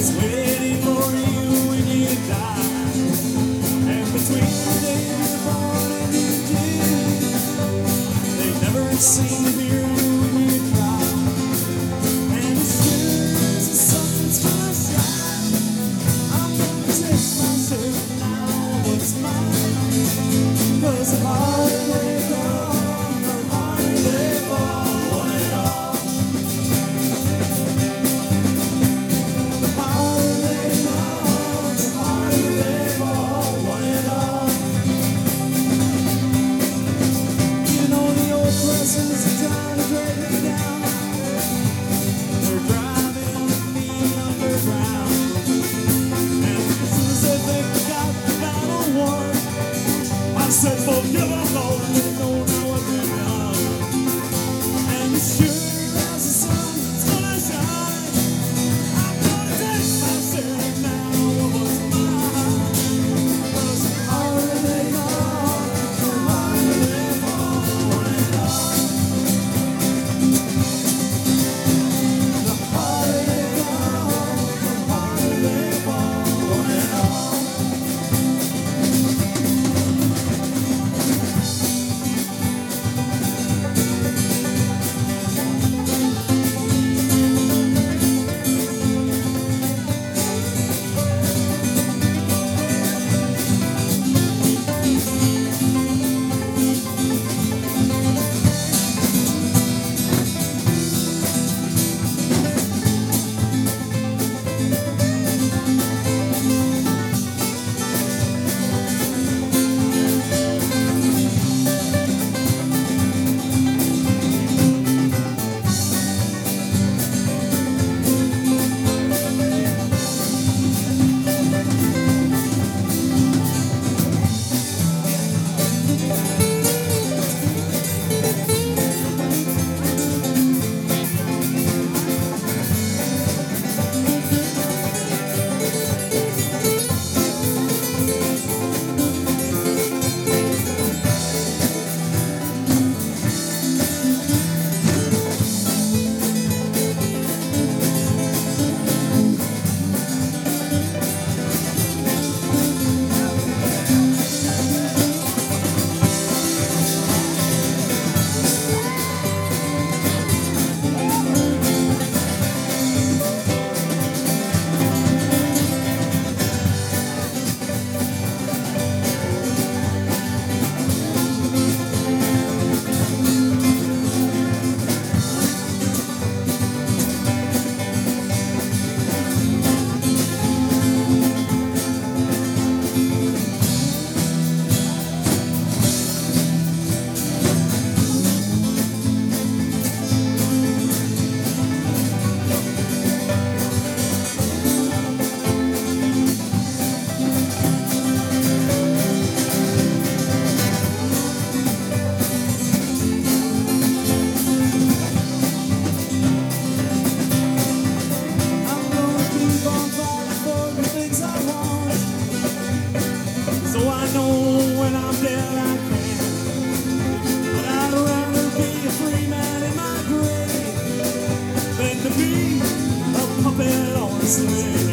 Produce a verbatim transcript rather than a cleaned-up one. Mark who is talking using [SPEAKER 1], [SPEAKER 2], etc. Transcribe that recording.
[SPEAKER 1] is waiting for you when you die. And between the day you're born and you did, they never seem to hear you when you cry. And as sure as the sun's gonna shine, I'm gonna take myself now what's mine. 'Cause the harder they come, the harder they fall, one and all. The harder they come, the harder they fall, one and all. You know the oppressors are trying to break me down. They're driving me underground. And as soon as they think they got the battle won, I said, forgive them, Lord, they don't know what they've done. And as sure as the sun's gonna shine, I'm gonna take myself now of what's mine. 'Cause the harder they come, the harder they fall, one and all. The harder they come, the harder they fall, one and all. So I know when I'm dead I can. But I'd rather be a free man in my grave than to be a puppet on a slave.